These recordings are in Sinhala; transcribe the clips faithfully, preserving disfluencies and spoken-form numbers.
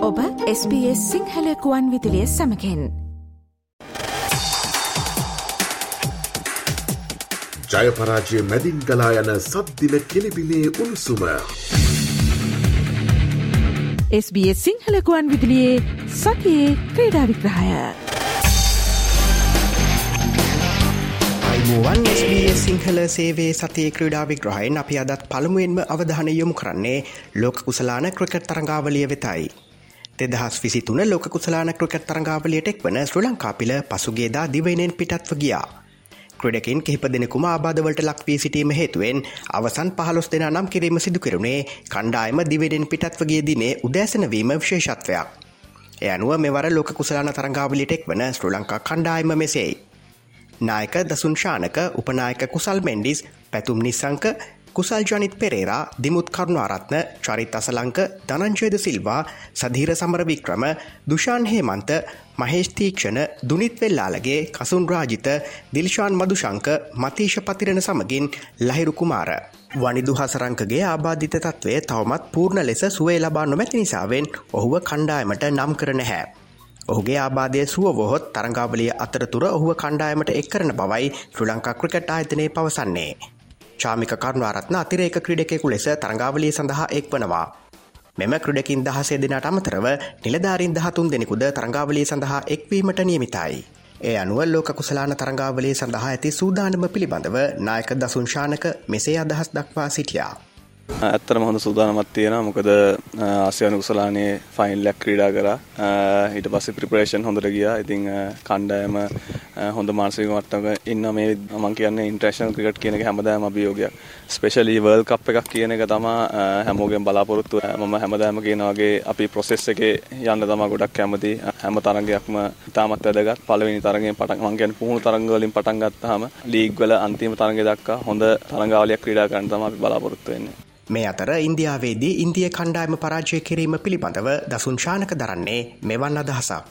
ඔබ එස් බී එස් සිංහල ගුවන් විදුලිය සමගින් ජය පරාජය මැදින් ගලා යන සද්දින කෙලිබිලේ උණුසුම එස් බී එස් සිංහල ගුවන් විදුලියේ සතියේ ක්‍රීඩා විග්‍රහය අයිබෝවන් එස් බී එස් සිංහල සේවයේ සතියේ ක්‍රීඩා විග්‍රහයෙන් අපි අදත් පළමුවෙන්ම අවධානය යොමු කරන්නේ ලෝක කුසලාන ක්‍රිකට් තරඟාවලිය වෙතයි. දෙදහස් විසිතුන ලෝක කුසලාන ක්‍රිකට් තරඟාවලියට එක්වන ශ්‍රී ලංකා පිළ පසුගියදා දිවයිනෙන් පිටත්ව ගියා. ක්‍රීඩකින් කිහිප දෙනෙකුම ආබාධවලට ලක් වී සිටීම හේතුවෙන් අවසන් පහළොස් දෙනා නම් කිරීම සිදු කෙරුණේ කණ්ඩායම දිවයිනෙන් පිටත්ව ගිය දිනේ උදෑසන වීම විශේෂත්වයක්. ඒ අනුව මෙවර ලෝක කුසලාන තරඟාවලියට එක්වන ශ්‍රී ලංකා කණ්ඩායම මෙසේයි. නායක දසුන් ශානක, උපනායක කුසල් මෙන්ඩිස්, පැතුම් නිසංක, කුසල් ජනිත් පෙරේරා, දිමුත් කරුණාරත්න, චරිත් අසලංක, ධනංජයද සිල්වා, සධීර සමරවික්‍රම, දුෂාන් හේමන්ත, මහේෂ් තීක්ෂණ, දුනිත් වෙල්ලාලගේ, කසුන් රාජිත, දිල්ෂාන් මදුශංක, මතීෂ පතිරණ සමගින් ලහිරු කුමාර. වනිදු හසරංකගේ ආබාධිත තත්ත්වය තවමත් පූර්ණ ලෙස සුවය ලබා නොමැති නිසාවෙන් ඔහුව කණ්ඩායමට නම් කර නැහැ. ඔහුගේ ආබාධය සුව වොහොත් තරඟාවලිය අතරතුර ඔහුව කණ්ඩායමට එක් කරන බවයි ශ්‍රී ලංකා ක්‍රිකට් ආයතනය පවසන්නේ. චාමික කරුණාරත්න අතිරේක ක්‍රීඩකයෙකු ලෙස තරඟාවලිය සඳහා එක් වනවා. මෙම ක්‍රීඩකින් දහසේ දෙනාට අමතරව නිලධාරීන් දහතුන් දෙනෙකුද තරඟාවලිය සඳහා එක්වීමට නියමිතයි. ඒ අනුව ලෝක කුසලාන තරඟාවලිය සඳහා ඇති සූදානම පිළිබඳව නායක දසුන් ශානක මෙසේ අදහස් දක්වා සිටියා. ඇත්තටම හොඳ සූදානමක් තියෙනවා. මොකද ආසියානු කුසලානේ ෆයිනල් එක ක්‍රීඩා කරා. ඊට පස්සේ ප්‍රිපරේෂන් හොඳට ගියා. ඉතින් කණ්ඩායම හොඳ මානසික මට්ටමක ඉන්න මේ මම කියන්නේ ඉන්ටර්නැෂනල් ක්‍රිකට් කියන එක හැමදාම අභියෝගයක්. ස්පෙෂලි වර්ල්ඩ් කප් එකක් කියන එක තමයි හැමෝගෙම බලාපොරොත්තු. මම හැමදාම කියන වගේ අපි ප්‍රොසෙස් එකේ යන්න තමයි ගොඩක් කැමති. හැම තරඟයක්ම ඉතාමත් වැදගත්. පළවෙනි තරඟයෙන් පටන් මම කියන්නේ පුහුණු තරඟ වලින් පටන් ගත්තාම ලීග් වල අන්තිම තරඟය දක්වා හොඳ තරඟාවලියක් ක්‍රීඩා කරන්න තමයි අපි බලාපොරොත්තු වෙන්නේ. මේ අතර ඉන්දියාවේදී ඉන්දිය කණ්ඩායම පරාජය කිරීම පිළිබඳව දසුන් ශානක දරන්නේ මෙවන් අදහසක්.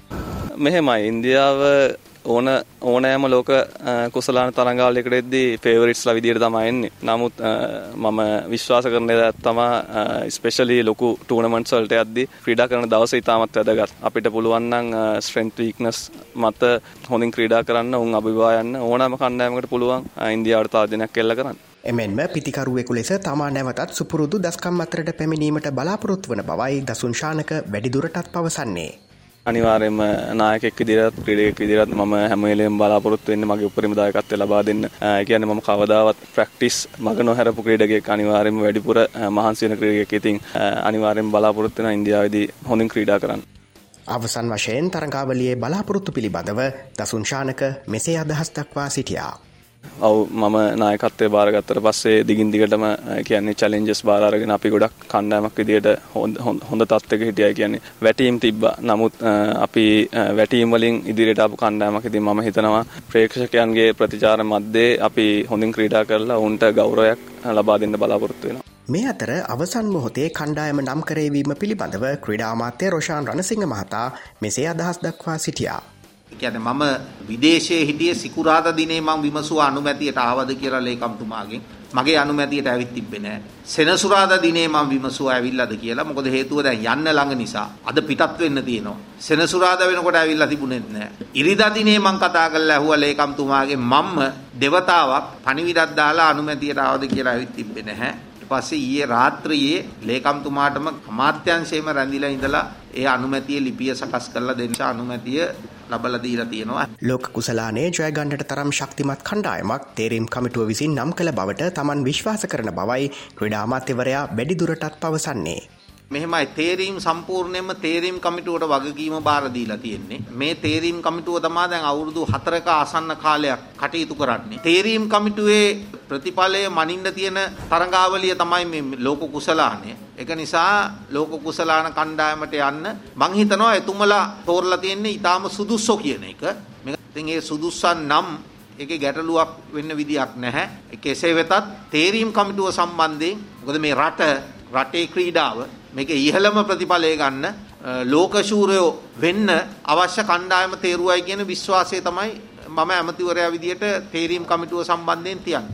මෙහෙමයි ඉන්දියාව ඕන ඕනෑම ලෝක කුසලාන තරඟාවලියකට එද්දී ෆේවරිට්ස්ලා විදියට තමයි එන්නේ. නමුත් මම විශ්වාස කරන දේ තමයි ස්පෙෂලි ලොකු ටූර්නමන්ට්ස් වලට යද්දී ක්‍රීඩා කරන දවසේ ඉතාමත් වැදගත්. අපිට පුළුවන් නම් ස්ට්‍රෙන්ත් වීක්නස් මත හොඳින් ක්‍රීඩා කරන්න උන් අභිභවා යන්න ඕනෑම කණ්ඩායමකට පුළුවන් ඉන්දියාවට තාර්ජනයක් එල්ල කරන්න. එමෙන්ම පිතිකරුවෙකු ලෙස තමා නැවතත් සුපුරුදු දස්කම් අතරට පැමිණීමට බලාපොරොත්තු වන බවයි දසුන් ශානක වැඩිදුරටත් පවසන්නේ. අනිවාර්යයෙන්ම නායකයෙක් විදිහට ක්‍රීඩකයෙක් විදිහට මම හැම වෙලේම බලාපොරොත්තු වෙන්නේ මගේ උපරිම දායකත්වය ලබා දෙන්න. ඒ කියන්නේ මම කවදාවත් ප්‍රැක්ටිස් මග නොහැරපු ක්‍රීඩකයෙක් අනිවාර්යයෙන්ම වැඩිපුර මහන්සි වෙන ක්‍රීඩකයෙක්. ඉතින් අනිවාර්යයෙන්ම බලාපොරොත්තු වෙනවා ඉන්දියාවේදී හොඳින් ක්‍රීඩා කරන්න. අවසන් වශයෙන් තරඟාවලියේ බලාපොරොත්තු පිළිබඳව දසුන් ශානක මෙසේ අදහස් දක්වා සිටියා. ඔව් මම නායකත්වයේ බාරගත්තට පස්සේ දිගින් දිගටම කියන්නේ චැලෙන්ජස් බාර අරගෙන අපි ගොඩක් කණ්ඩායමක් විදියට හොඳ තත්ත්වයක හිටියයි කියන්නේ වැටීම් තිබ්බා. නමුත් අපි වැටීම් වලින් ඉදිරියට ආපු කණ්ඩායමක්. ඉතින් මම හිතනවා ප්‍රේක්ෂකයන්ගේ ප්‍රතිචාර මැද්දේ අපි හොඳින් ක්‍රීඩා කරලා උන්ට ගෞරවයක් ලබා දෙන්න බලාපොරොත්තු වෙනවා. මේ අතර අවසන් මොහොතේ කණ්ඩායම නම් කරවීම පිළිබඳව ක්‍රීඩා අමාත්‍ය රොෂාන් රණසිංහ මහතා මෙසේ අදහස් දක්වා සිටියා. කියන්නේ මම විදේශයේ හිටියේ සිකුරාදා දිනේ මම විමසුවා අනුමැතියට ආවද කියලා ලේකම්තුමාගෙන්. මගේ අනුමැතියට ඇවිත් තිබ්බේ නැහැ. සෙනසුරාදා දිනේ මම විමසුවා ඇවිල්ලාද කියලා. මොකද හේතුව දැන් යන්න ළඟ නිසා. අද පිටත් වෙන්න තියෙනවා. සෙනසුරාදා වෙනකොට ඇවිල්ලා තිබුණෙත් නැහැ. ඉරිදා දිනේ මම කතා කරලා ඇහුවා ලේකම්තුමාගෙන් මම්ම දෙවතාවක් පණිවිඩයක් දාලා අනුමැතියට ආවද කියලා ඇවිත් තිබ්බේ නැහැ. පස්සේ ඊයේ රාත්‍රියේ ලේකම්තුමාටම අමාත්‍යංශයේම රැඳිලා ඉඳලා ඒ අනුමැතිය ලිපිය සකස් කරලා දෙන්න අනුමැතිය ලබලා දීලා තියෙනවා. ලෝක කුසලානේ ජය ගන්නට තරම් ශක්තිමත් කණ්ඩායමක් තේරීම් කමිටුව විසින් නම් කළ බවට Taman විශ්වාස කරන බවයි ක්‍රීඩා අමාත්‍යවරයා වැඩිදුරටත් පවසන්නේ. මෙහෙමයි තේරීම් සම්පූර්ණයෙන්ම තේරීම් කමිටුවට වගකීම බාර දීලා තියෙන්නේ. මේ තේරීම් කමිටුව තමයි දැන් අවුරුදු හතරක ආසන්න කාලයක් කටයුතු කරන්නේ. තේරීම් කමිටුවේ ප්‍රතිඵලය මනින්න තියෙන තරඟාවලිය තමයි මේ ලෝක කුසලානේ. ඒක නිසා ලෝක කුසලාන කණ්ඩායමට යන්න මං හිතනවා එතුමලා තෝරලා තියෙන්නේ ඊටාම සුදුස්සෝ කියන එක. මේක ඉතින් ඒ සුදුස්සන් නම් ඒකේ ගැටලුවක් වෙන්න විදියක් නැහැ. ඒක එසේ වෙතත් තේරීම් කමිටුව සම්බන්ධයෙන් මොකද මේ රට රටේ ක්‍රීඩාව මේකේ ඉහළම ප්‍රතිඵලය ගන්න ලෝක ශූරයෝ වෙන්න අවශ්‍ය කණ්ඩායම තේරුවයි කියන විශ්වාසය තමයි මම ඇමතිවරයා විදියට තේරීම් කමිටුව සම්බන්ධයෙන් තියන්නේ.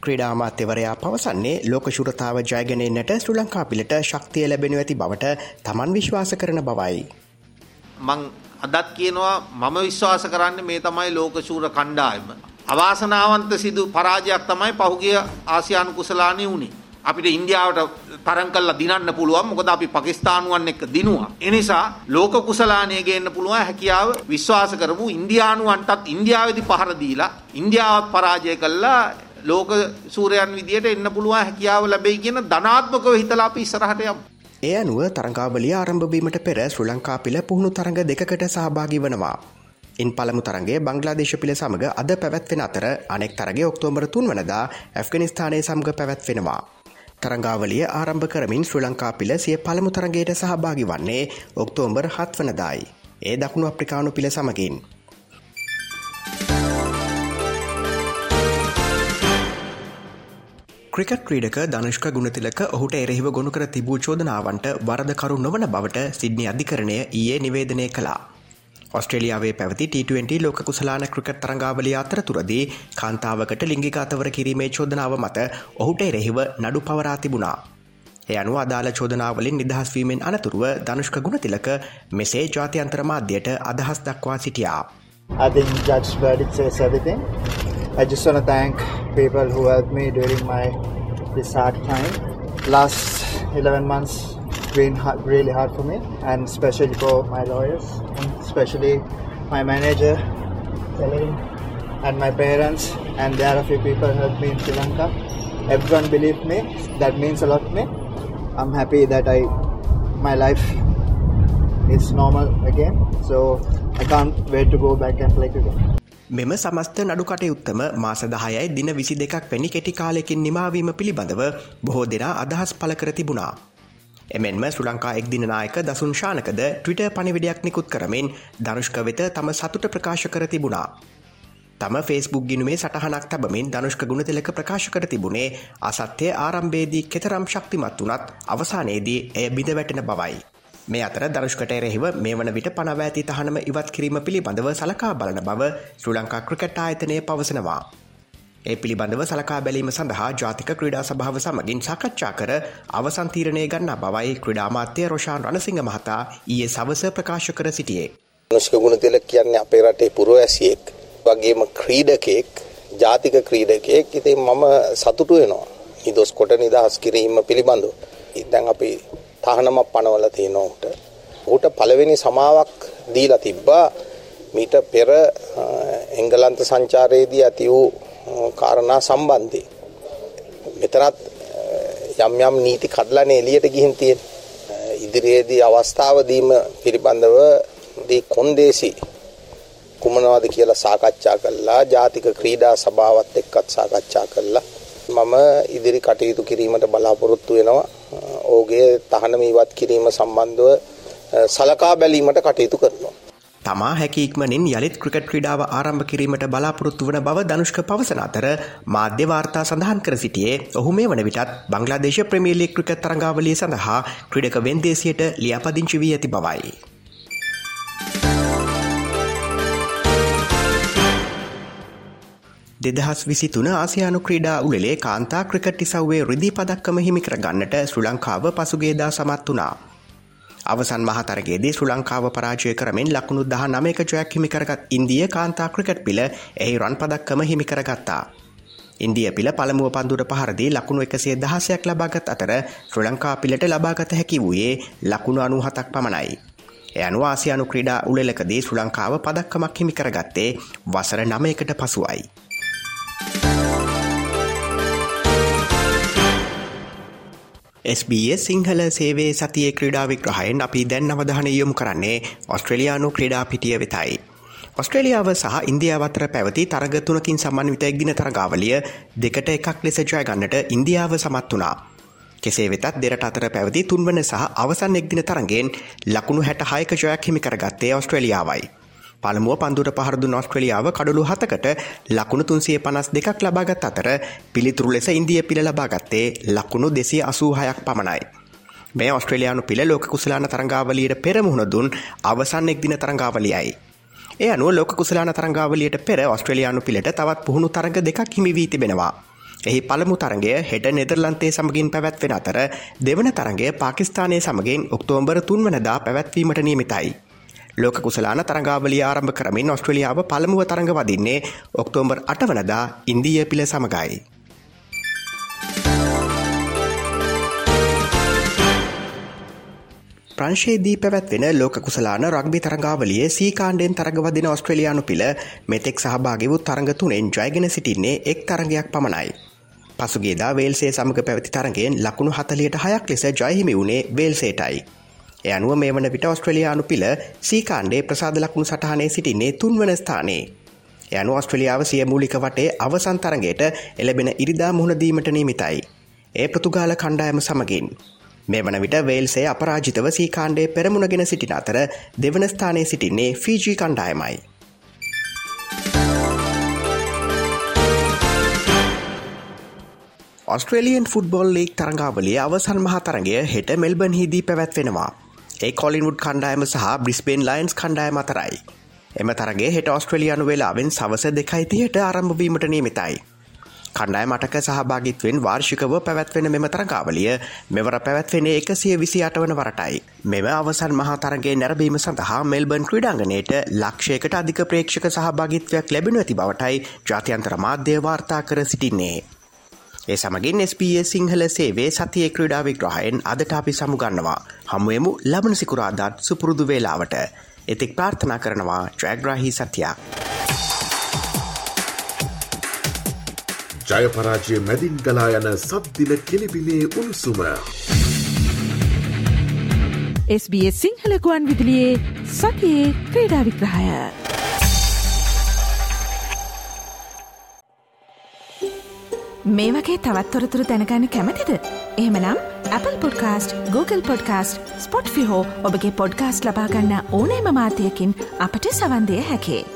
ක්‍රීඩා අමාත්‍යවරයා පවසන්නේ ලෝක ශූරතාව ජයගෙන එන්නට ශ්‍රී ලංකා පිලට ශක්තිය ලැබෙනු ඇති බවට තමන් විශ්වාස කරන බවයි. මං අදත් කියනවා මම විශ්වාස කරන්නේ මේ තමයි ලෝක ශූර කණ්ඩායම. අවාසනාවන්ත සිදු පරාජයක් තමයි පහුගිය ආසියානු කුසලානේ වුණේ. අපිට ඉන්දියාවට තරම් කළා දිනන්න පුළුවන්. මොකද අපි පාකිස්තානුවන් එක්ක දිනුවා. ඒ නිසා ලෝක කුසලානේ ගේන්න පුළුවන් හැකියාව විශ්වාස කරමු. ඉන්දියානුවන්ටත් ඉන්දියාවේදී පහර දීලා ඉන්දියාවත් පරාජය කළා ලෝක සූරයන් විදියට එන්න පුළුවන් හැකියාව ලැබෙයි කියන ධනාත්මකව හිතලා අපි ඉස්සරහට යමු. ඒ අනුව තරඟාවලිය ආරම්භ වීමට පෙර ශ්‍රී ලංකා පිළ පුහුණු තරඟ දෙකකට සහභාගී වනවා. ඉන් පළමු තරඟය බංග්ලාදේශ පිළ සමග අද පැවැත්වෙන අතර අනෙක් තරගය ඔක්තෝබර් තුන් වනදා ඇෆ්ගනිස්තානයේ සමග පැවැත්වෙනවා. තරඟාවලිය ආරම්භ කරමින් ශ්‍රී ලංකා පිළ සිය පළමු තරඟයට සහභාගී වන්නේ ඔක්තෝබර් හත් වනදායි. ඒ දකුණු අප්‍රිකානු පිළ සමගින්. ක්‍රිකට් ක්‍රීඩක ධනුෂ්ක ගුණතිලක ඔහුට එරෙහිව ගොනු කර තිබූ චෝදනාවන්ට වරදකරු නොවන බවට සිඩ්නි අධිකරණය ඊයේ නිවේදනය කළා. ඔස්ට්‍රේලියාවේ පැවති ටී ට්වෙන්ටි ලෝක කුසලාන ක්‍රිකට් තරඟාවලිය අතරතුරදී කාන්තාවකට ලිංගික අතවර කිරීමේ චෝදනාව මත ඔහුට එරෙහිව නඩු පවරා තිබුණා. ඒ අනුව අදාළ චෝදනාවලින් නිදහස් වීමෙන් අනතුරුව ධනුෂ්ක ගුණතිලක මෙසේ ජාත්‍යන්තර මාධ්‍යයට අදහස් දක්වා සිටියා. I think judge's verdict says everything. I just want to thank people who helped me during my this hard time. Last eleven months been hard, really hard for me, and especially for my lawyers, and especially my manager, and my parents, and there are a few people who helped me in Sri Lanka. Everyone believed me. That means a lot to me. I'm happy that I my life is normal again. So I can't wait to go back and play cricket. මෙම සමස්ත නඩු කටයුත්තම මාස දහයයි දින විසි දෙකක් වැනි කෙටි කාලයකින් නිමාවීම පිළිබඳව බොහෝ දෙනා අදහස් පළ කර තිබුණා. එමෙන්ම ශ්‍රී ලංකා එක්දින නායක දසුන් ශානකද ට්විටර් පණිවිඩයක් නිකුත් කරමින් ධනුෂ්ක වෙත තම සතුට ප්‍රකාශ කර තිබුණා. තම ෆේස්බුක් ගිණුමේ සටහනක් තබමින් ධනුෂ්ක ගුණතිලක ප්‍රකාශ කර තිබුණේ අසත්‍ය ආරම්භයේදී කෙතරම් ශක්තිමත් වුණත් අවසානයේදී එය බිඳ වැටෙන බවයි. මේ අතර ධනුෂ්කට එරෙහිව මේ වන විට පනව ඇති තහනම ඉවත් කිරීම පිළිබඳව සලකා බලන බව ශ්‍රී ලංකා ක්‍රිකට් ආයතනය පවසනවා. ඒ පිළිබඳව සලකා බැලීම සඳහා ජාතික ක්‍රීඩා සභාව සමගින් සාකච්ඡා කර අවසන් තීරණය ගන්නා බවයි ක්‍රීඩා අමාත්‍ය රොෂාන් රණසිංහ මහතා ඊයේ සවස ප්‍රකාශ කර සිටියේ. ධනුෂ්ක ගුණතිලක කියන්නේ අපේ රටේ පුරවැසියෙක් වගේම ක්‍රීඩකෙක්, ජාතික ක්‍රීඩකෙක්. ඉතින් මම සතුටු වෙනවා නිදොස් කොට නිදහස් කිරීම පිළිබඳව. දැන් අපි තහනමක් පනවලා තියෙනවා උට. උට පළවෙනි සමාවක් දීලා තිබ්බා මීට පෙර එංගලන්ත සංචාරයේදී ඇති වූ කාරණා සම්බන්ධයෙන්. මෙතරත් යම් යම් නීති කඩලානේ එළියට ගිහින් තියෙන. ඉදිරියේදී අවස්ථාව දීම පිළිබඳව දී කොන්දේසි කුමනවාද කියලා සාකච්ඡා කළා. ජාතික ක්‍රීඩා සභාවත් එක්කත් සාකච්ඡා කළා. මම ඉදිරි කටයුතු කිරීමට බලාපොරොත්තු වෙනවා. ඔහුගේ තහනම ඉවත් කිරීම සම්බන්ධව සලකා බැලීමට කටයුතු කරනවා. තමා හැකි ඉක්මනින් යළිත් ක්‍රිකට් ක්‍රීඩාව ආරම්භ කිරීමට බලාපොරොත්තු වන බව ධනුෂ්ක පවසන අතර මාධ්‍ය වාර්තා සඳහන් කර සිටියේ ඔහු මේ වන විටත් බංග්ලාදේශ ප්‍රීමියර් ලීග් ක්‍රිකට් තරඟාවලිය සඳහා ක්‍රීඩක වෙන්දේසියට ලියාපදිංචි වී ඇති බවයි. දෙදහස් විසි තුන ආසියානු ක්‍රීඩා උළෙලේ කාන්තා ක්‍රිකට් ඉසව්වේ රිදී පදක්කම හිමි කර ගන්නට ශ්‍රී ලංකාව පසුගියදා සමත් වුණා. අවසන් මහ තරගයේදී ශ්‍රී ලංකාව පරාජය කරමින් ලකුණු දහනවයක ජයක් හිමි කරගත් ඉන්දිය කාන්තා ක්‍රිකට් පිළ එහි රන් පදක්කම හිමි කරගත්තා. ඉන්දිය පිළ පළමුව පන්දුවට පහර දී ලකුණු එකසිය දහසක් ලබාගත් අතර ශ්‍රී ලංකා පිළට ලබාගත හැකි වූයේ ලකුණු අනූහතක් පමණයි. ඒ අනුව ආසියානු ක්‍රීඩා උළෙලකදී ශ්‍රී ලංකාව පදක්කමක් හිමි කරගත්තේ වසර නවයකට පසුවයි. එස් බී එස් සිංහල සේවයේ සතියේ ක්‍රීඩා විග්‍රහයෙන් අපි දැන් අවධානය යොමු කරන්නේ ඔස්ට්‍රේලියානු ක්‍රීඩා පිටිය වෙතයි. ඔස්ට්‍රේලියාව සහ ඉන්දියාව අතර පැවති තරග තුනකින් සමන්විත එක්දින තරගාවලිය දෙකට එකක් ලෙස ජය ගන්නට ඉන්දියාව සමත් වුණා. කෙසේ වෙතත් දෙරට අතර පැවති තුන්වන සහ අවසන් එක්දින තරගෙන් ලකුණු හැටහයක ජයක් හිමි කරගත්තේ ඔස්ට්‍රේලියාවයි. පළමුව පන්දුවට පහර දුන් ඔස්ට්‍රේලියාව කඩලු හතකට ලකුණු තුන්සිය පනස් දෙකක් ලබාගත් අතර පිළිතුරු ලෙස ඉන්දිය පිළ ලබාගත්තේ ලකුණු දෙසිය අසූහයක් පමණයි. මේ ඔස්ට්‍රේලියානු පිළ ලෝක කුසලාන තරඟාවලියට පෙර මුහුණ දුන් අවසන් එක්දින තරඟාවලියයි. ඒ අනුව ලෝක කුසලාන තරඟාවලියට පෙර ඔස්ට්‍රේලියානු පිළට තවත් පුහුණු තරඟ දෙකක් හිමි වී තිබෙනවා. එහි පළමු තරගය හෙට නෙදර්ලන්තයේ සමගින් පැවැත්වෙන අතර දෙවන තරගය පාකිස්තානයේ සමගින් ඔක්තෝබර් තුන් වනදා පැවැත්වීමට නියමිතයි. ලෝක කුසලාන තරඟාවලිය ආරම්භ කරමින් ඔස්ට්‍රේලියාව පළමුව තරඟ වදින්නේ ඔක්තෝබර් අට වනදා ඉන්දීය පිළ සමගයි. ප්‍රංශයේදී පැවැත්වෙන ලෝක කුසලාන රග්බි තරඟාවලියේ සී කාණ්ඩයෙන් තරඟ වදින ඔස්ට්‍රේලියානු පිළ මෙතෙක් සහභාගී වූ තරඟ තුනෙන් ජයගෙන සිටින්නේ එක් තරඟයක් පමණයි. පසුගියදා වේල්සේ සමග පැවති තරඟයෙන් ලකුණු හතළියට හයක් ලෙස ජය හිමි වුණේ වේල්සේටයි. ඒ අනුව මේ වන විට ඔස්ට්‍රේලියානු පිළ සී කාණ්ඩයේ ප්‍රසාද ලකුණු සටහනේ සිටින්නේ තුන්වන ස්ථානයේ. ඒ අනුව ඔස්ට්‍රේලියාව සිය මූලික වටේ අවසන් තරඟයට එළඹෙන ඉරිදා මුහුණ දීමට නියමිතයි. ඒ පෘතුගාල කණ්ඩායම සමගින් මේ වන විට වේල්සේ අපරාජිතව සී කාණ්ඩයේ පෙරමුණගෙන සිටින අතර දෙවන ස්ථානයේ සිටින්නේ ෆීජී කණ්ඩායමයි. ඔස්ට්‍රේලියන් ෆුට්බෝල් ලීග් තරඟාවලියේ අවසන් මහා තරඟය හෙට මෙල්බර්න්හිදී පැවැත්වෙනවා. ඒ කොලින්වුඩ් කණ්ඩායම සහ බ්‍රිස්බේන් ලයන්ස් කණ්ඩායම අතරයි. එම තරගය හෙට ඔස්ට්‍රේලියානු වේලාවෙන් සවස දෙකයි තිහට ආරම්භ වීමට නියමිතයි. කණ්ඩායම අටක සහභාගීත්වයෙන් වාර්ෂිකව පැවැත්වෙන මෙම තරඟාවලිය මෙවර පැවැත්වෙන්නේ එකසිය විසි අට වන වරටයි. මෙම අවසන් මහා තරගයේ නැරඹීම සඳහා මෙල්බර්න් ක්‍රීඩාංගණයට ලක්ෂයකට අධික ප්‍රේක්ෂක සහභාගීත්වයක් ලැබෙනු ඇති බවටයි ජාත්‍යන්තර මාධ්‍ය වාර්තා කර සිටින්නේ. ඒ සමගින් එස් බී එස් සිංහල සේවයේ සතියේ ක්‍රීඩා විග්‍රහයෙන් අදට අපි සමුගන්නවා. හමුවෙමු ලබන සිකුරාදාත් සුපුරුදු වේලාවට. එතෙක් ප්‍රාර්ථනා කරනවා ජයග්‍රාහී සත්‍යයක්. ජය පරාජය මැදින් ගලා යන සද්දින කෙලිබිලේ උණුසුම. එස් බී එස් සිංහල ගුවන් විදුලියේ සතියේ ක්‍රීඩා විග්‍රහය. මේ වගේ තවත් තොරතුරු දැනගන්න කැමතිද? එහෙමනම් Apple Podcast, Google Podcast, Spotify හෝ ඔබගේ පොඩ්කාස්ට් ලබා ගන්න ඕනෑම මාධ්‍යයකින් අපට සවන් දෙය හැකියි.